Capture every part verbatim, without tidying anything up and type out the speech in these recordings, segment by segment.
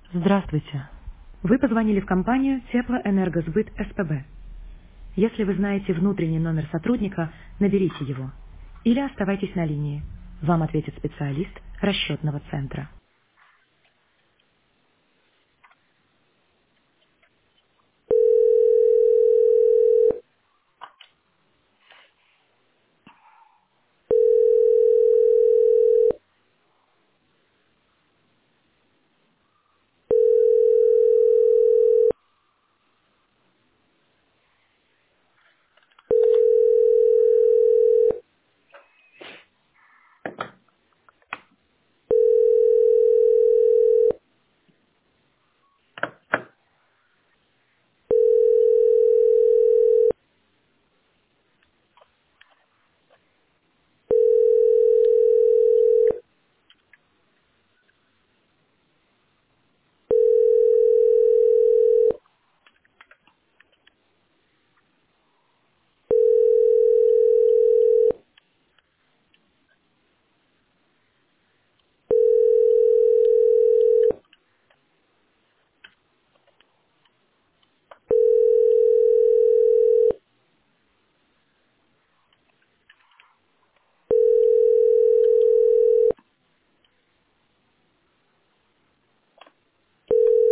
Здравствуйте. Вы позвонили в компанию Теплоэнергосбыт СПБ. Если вы знаете внутренний номер сотрудника, наберите его. Или оставайтесь на линии. Вам ответит специалист расчетного центра.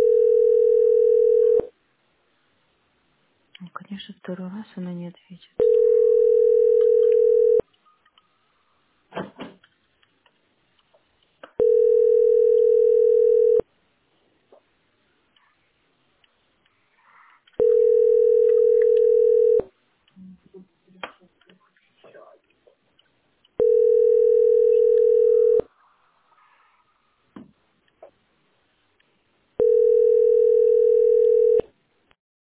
Ну, конечно, второй раз она не ответит.